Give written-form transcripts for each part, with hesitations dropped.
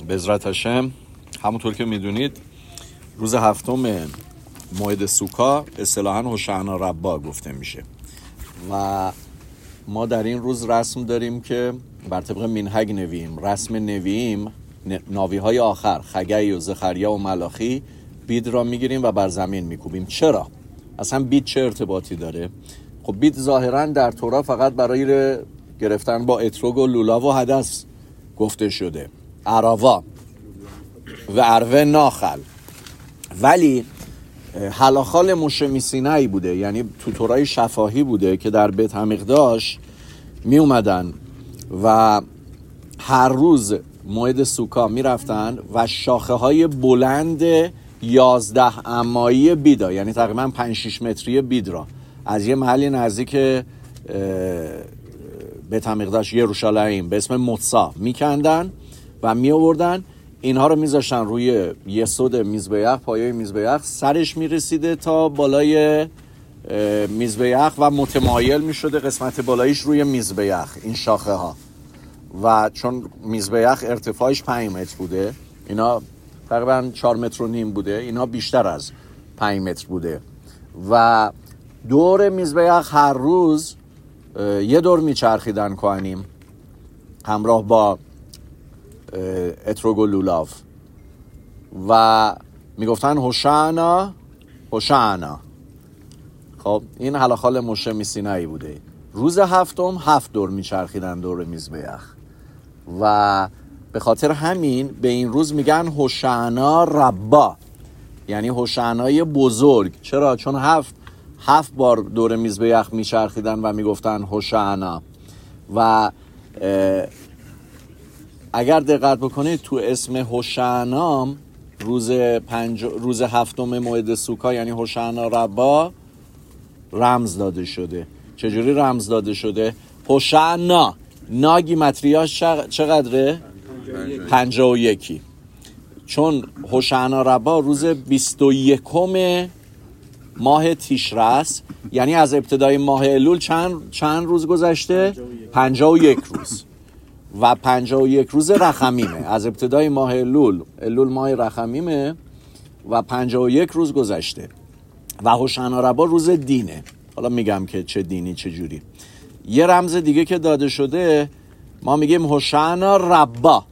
به عزت هاشم. همونطور که میدونید روز هفتم موعد سوکا اصطلاحاً هوشعنا ربا گفته میشه و ما در این روز رسم داریم که بر طبق منهج نویم، رسم نویم، ناویهای آخر خگی و زخریا و ملاخی بید را میگیریم و بر زمین میکوبیم. چرا؟ اصلا بید چه ارتباطی داره؟ خب بید ظاهراً در تورا فقط برای گرفتن با اتروگ و لولا و حدث گفته شده، عراوا و عروه ناخل، ولی حلاخال موشه میسینایی بوده، یعنی تو تورای شفاهی بوده که در بیت حمیقداش می اومدن و هر روز موعد سوکا می رفتن و شاخه های بلند 11 امایی بیدا، یعنی تقریبا 5-6 متری بید را از یه محلی نزدیک بیت حمیقداش یروشالیم به اسم متصا می کندن و می آوردن. اینها رو میذاشتن روی یسود میزبیخ، پایه میزبیخ، سرش میرسیده تا بالای میزبیخ و متمایل میشده قسمت بالاییش روی میزبیخ این شاخه ها. و چون میزبیخ ارتفاعش 5 متر بوده، اینا تقریبا 4 متر و نیم بوده، اینا بیشتر از 5 متر بوده و دور میزبیخ هر روز یه دور میچرخیدن کوهنیم همراه با اتروگ و لولاو و میگفتن هوشعنا هوشعنا. خب این حلاخال موشه میسینایی بوده. روز هفتم 7 دور میچرخیدن دور میزبیخ و به خاطر همین به این روز میگن هوشعنا ربا، یعنی هوشعنای بزرگ. چرا؟ چون 7 بار دور میزبیخ میچرخیدن و میگفتن هوشعنا. و اگر دقت بکنید تو اسم هوشعنا روز هفتم موعد سوکا یعنی هوشعنا ربا رمز داده شده. چجوری رمز داده شده؟ هوشعنا ناگیمتریاش چقدره؟ 51. چون هوشعنا ربا روز 21 ماه تیشره است، یعنی از ابتدای ماه الول چند روز گذشته؟ 51 روز و 51 روز رخمیمه. از ابتدای ماه الول ماه رخمیمه و 51 روز گذشته و هوشعنا ربا روز دینه. حالا میگم که چه دینی چه جوری. یه رمز دیگه که داده شده ما میگیم هوشعنا ربا.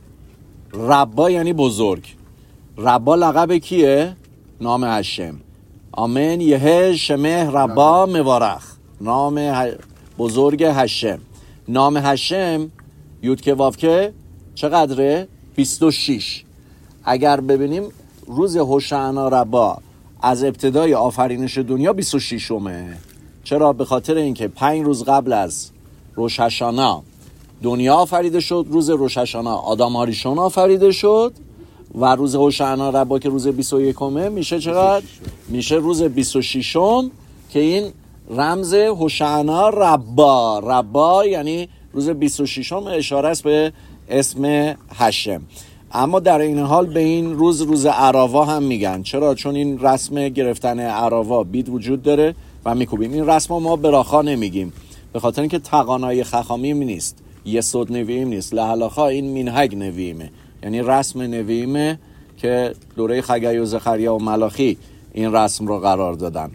ربا یعنی بزرگ. ربا لقب کیه؟ نام هشم. آمین یه شمه ربا مبارخ، نام بزرگ هشم. نام هشم یودکه وافکه چقدره؟ 26. اگر ببینیم روز هوشعنا ربا از ابتدای آفرینش دنیا 26مه. چرا؟ به خاطر اینکه 5 روز قبل از روش هشانا دنیا آفریده شد، روز روش هشانا آدم هاریشون آفریده شد و روز هوشعنا ربا که روز 21مه میشه چقدر؟ میشه روز 26م که این رمز هوشعنا ربا. ربا یعنی روز 26م اشاره است به اسم هشم. اما در این حال به این روز عراوا هم میگن. چرا؟ چون این رسم گرفتن عراوا بید وجود داره و میکوبیم. این رسم ما براخا نمیگیم به خاطر اینکه تقانای خخامیم نیست، یسود نویم نیست، لحلاخا این منهج نویمه، یعنی رسم نویمه که دوره خگی و زخریا و ملاخی این رسم رو قرار دادن.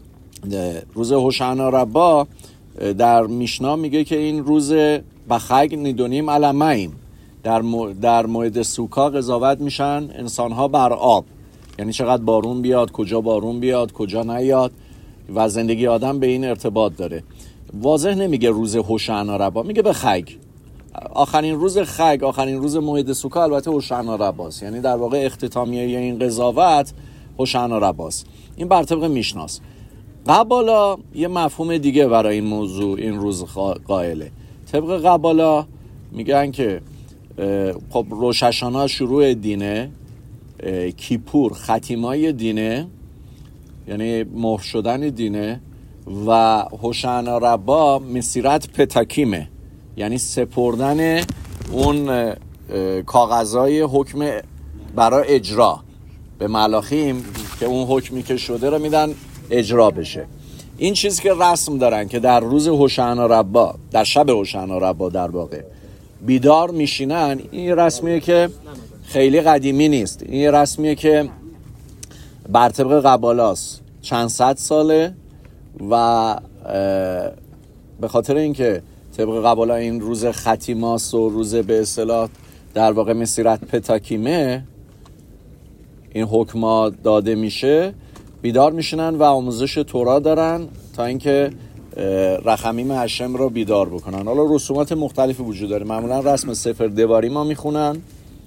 روز هوشعنا ربا در میشنا میگه که این روز بخگ نیدونیم علمیم. در موعد سوکا قضاوت میشن انسانها بر آب، یعنی چقدر بارون بیاد، کجا بارون بیاد، کجا نیاد و زندگی آدم به این ارتباط داره. واضح نمیگه روز هوشعنا ربا، میگه بخگ. آخرین روز خگ، آخرین روز موعد سوکا البته هوشعنا رباست، یعنی در واقع اختتامیه این قضاوت هوشعنا رباست. این بر طبق میشناست. قبالا یه مفهوم دیگه برای این موضوع این روز قائله. طبق قبالا میگن که خب روش هشانا شروع دینه، کیپور ختیمای دینه یعنی مهر شدن دینه و هوشعنا ربا مسیرت پتاکیمه، یعنی سپردن اون کاغذهای حکم برای اجرا به ملاخیم که اون حکمی که شده رو میدن اجرا بشه. این چیزی که رسم دارن که در روز هوشعنا ربا، در شب هوشعنا ربا در واقع بیدار میشینن، این رسمیه که خیلی قدیمی نیست. این یه رسمیه که بر طبق قبالاست، چند صد ساله و به خاطر اینکه طبق قبالا این روز ختیماست و روز به اصطلاح در واقع مسیرت پتاکیمه این حکما داده میشه، بیدار میشنن و آموزش تورا دارن تا اینکه رخمیم هشم رو بیدار بکنن. حالا رسومات مختلفی وجود داره. معمولا رسم سفر دواریم ما میخونن،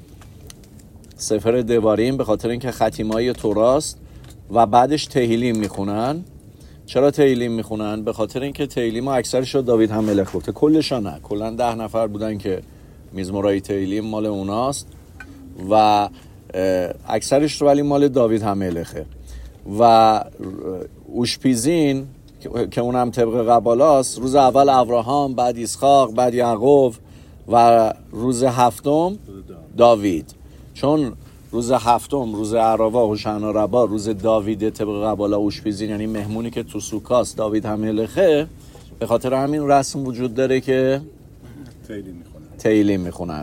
سفر دواریم به خاطر اینکه ختیمای توراست، و بعدش تهیلیم میخونن. چرا تهیلیم میخونن؟ به خاطر اینکه تهیلیم اکثرش رو داوید همملک گفته، کلش نه، کلا 10 نفر بودن که مزمورای تهیلیم مال اوناست و اکثرش رو ولی مال داوید همملکه. و اوشپیزین که اونم طبق قبالاست، روز اول ابراهام، بعد اسحاق، بعد یعقوب و روز هفتم داوید. چون روز هفتم روز عراوا و هوشعنا ربا روز داوید طبق قبالا اوشپیزین، یعنی مهمونی که تو سوکاست داوید همملکه، به خاطر همین رسم وجود داره که تهیلیم میخونن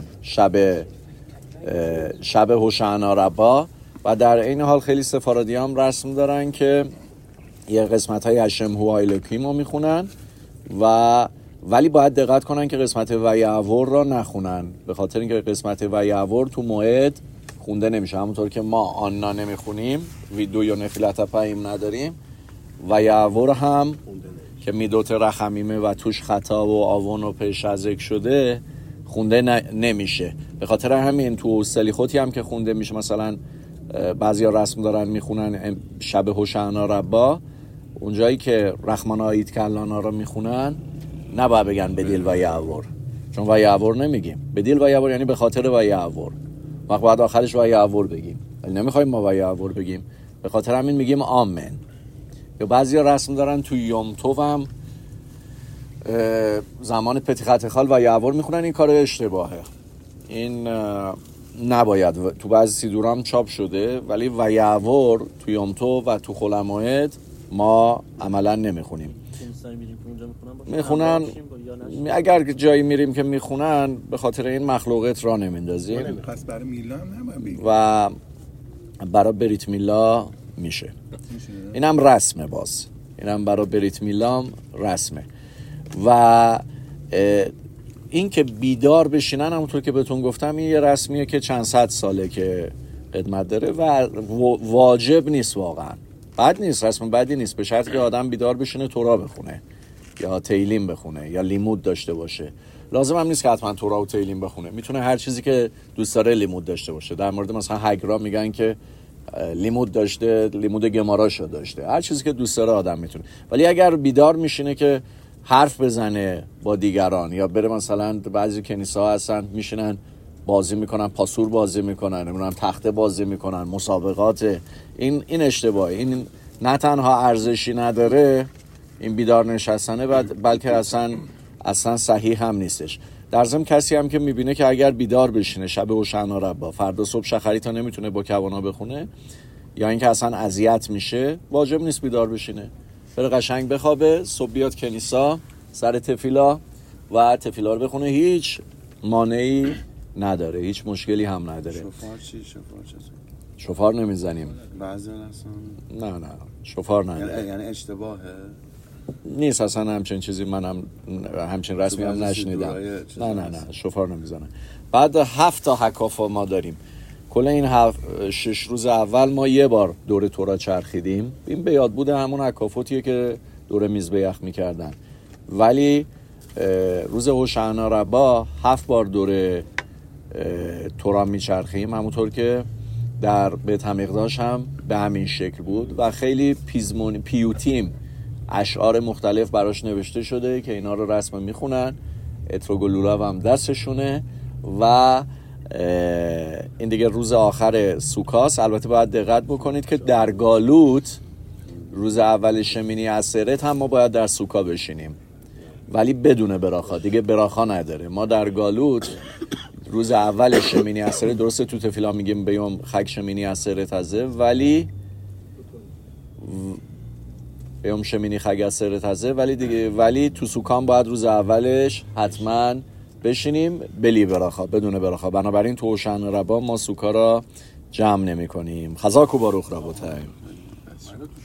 شب هوشعنا ربا. و در این حال خیلی سفارادی هم رسم دارن که یه قسمت های هشم هو الوکیم رو میخونن ولی باید دقت کنن که قسمت ویعور را نخونن، به خاطر اینکه قسمت ویعور تو موعد خونده نمیشه. همونطور که ما آنا نمیخونیم، ویدو یا نفیلت پاییم نداریم، ویعور هم که میدوت رخمیمه و توش خطا و آون و پیشازک شده خونده نمیشه. به خاطر همین تو سلیخوتی هم که خونده میشه، مثلا بعضیا رسم دارن میخونن شب هوشعنا ربا، اونجایی که رحمان آیت کلانا رو میخونن نباید بگن بدیل و یعور، چون و یعور نمیگیم. بدیل و یعور یعنی به خاطر و یعور، وقت بعد آخرش و یعور بگیم، ولی نمیخوایم ما و یعور بگیم، به خاطر همین میگیم آمن. یا بعضیا رسم دارن تو یوم تو هم زمان پتیخت خال و یعور میخونن، این کار اشتباهه. این نباید. تو بعضی سیدورام چاپ شده ولی و یعور تو یوم تو و تو خلموعد ما عملا نمیخونیم. میخونن اگر جایی میریم که میخونن، به خاطر این مخلوقات را نمیندازیم. پس برای میلا هم و برای بریت میلا میشه. اینم رسمه، باز اینم برای بریت میلام رسمه. و این که بیدار بشینن، همونطور که بهتون گفتم، این یه رسمیه که چند صد ساله که قدمت داره و واجب نیست، واقعا بد نیست، رسم بدی نیست، به شرطی که آدم بیدار بشینه تورا بخونه یا تیلیم بخونه یا لیمود داشته باشه. لازم هم نیست که حتما تورا و تیلیم بخونه، میتونه هر چیزی که دوست داره لیمود داشته باشه. در مورد مثلا هگرا میگن که لیمود داشته، لیمود گماراشو داشته، هر چیزی که دوست داره آدم میتونه. ولی اگر بیدار میشینه که حرف بزنه با دیگران، یا بره مثلا بعضی کنیسه‌ها هستن میشینن بازی میکنن، پاسور بازی میکنن، نمیدونم تخته بازی میکنن، مسابقات، این اشتباهه. این نه تنها ارزشی نداره این بیدار نشستنه، بلکه اصلا صحیح هم نیستش. در ضمن کسی هم که میبینه که اگر بیدار بشینه شب هوشعنا ربا، فردا صبح شخری تا نمیتونه با کوانا بخونه، یا اینکه اصلا اذیت میشه، واجب نیست بیدار بشینه، بره قشنگ بخوابه، صبح بیاد کنیسا سر تفیلا و تفیلا رو بخونه، هیچ مانعی نداره، هیچ مشکلی هم نداره. شفار چی؟ شفار نمیزنیم بعضی اصلا نه شفار نداره. یعنی اشتباهه نیست اصلا همچین چیزی، منم همچین رسمی هم نشنیدم. نه شفار نمیزنن. بعد 7 تا حکافا ما داریم. کل این 6 روز اول ما یه بار دور تورا چرخیدیم. این به یاد بوده همون حکافاتیه که دور میزبیخ میکردن. ولی روز هوشعنا ربا 7 بار دور تورا میچرخیم، همونطور که در بیت همیقداش هم به همین شکل بود و خیلی پیوتیم اشعار مختلف براش نوشته شده که اینا رو رسم میخونن. اتروگلولاو هم دستشونه. و این دیگه روز آخر سوکاس. البته باید دقت بکنید که در گالوت روز اول شمینی عصرت هم ما باید در سوکا بشینیم، ولی بدون براخا، دیگه براخا نداره. ما در گالوت روز اول شمینی عصرت، درسته تو تفیلا میگیم بیوم خک شمینی عصرت ازه، ولی بیوم شمینی خک عصرت ازه، ولی دیگه تو سوکان باید روز اولش حتما بشینیم بلی براخا بدون براخا. بنابراین تو هوشعنا ربا ما سوکا را جمع نمی کنیم. خزاکو باروخ ربوتایم.